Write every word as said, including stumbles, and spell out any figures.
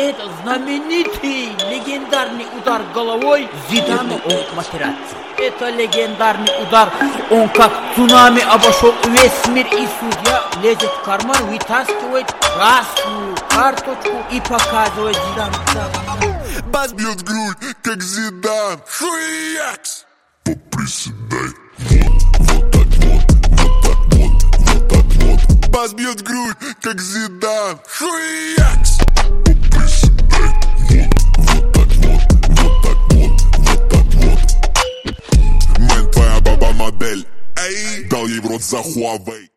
Это знаменитый легендарный удар головой Зидана от Матерацци. Это легендарный удар. Он как цунами обошел весь мир, и судья лезет в карман, вытаскивает красную карточку и показывает Зидану. Бас бьет в грудь, как Зидан. Хуякс! Поприседай. Вот, вот так вот, вот так вот, вот так вот. Бас бьет в грудь, как Зидан. Хуякс! Поприседай. Вот, вот так вот, вот так вот, вот так вот. Мэн, твоя баба модель. Эй, дал ей в рот за Huawei.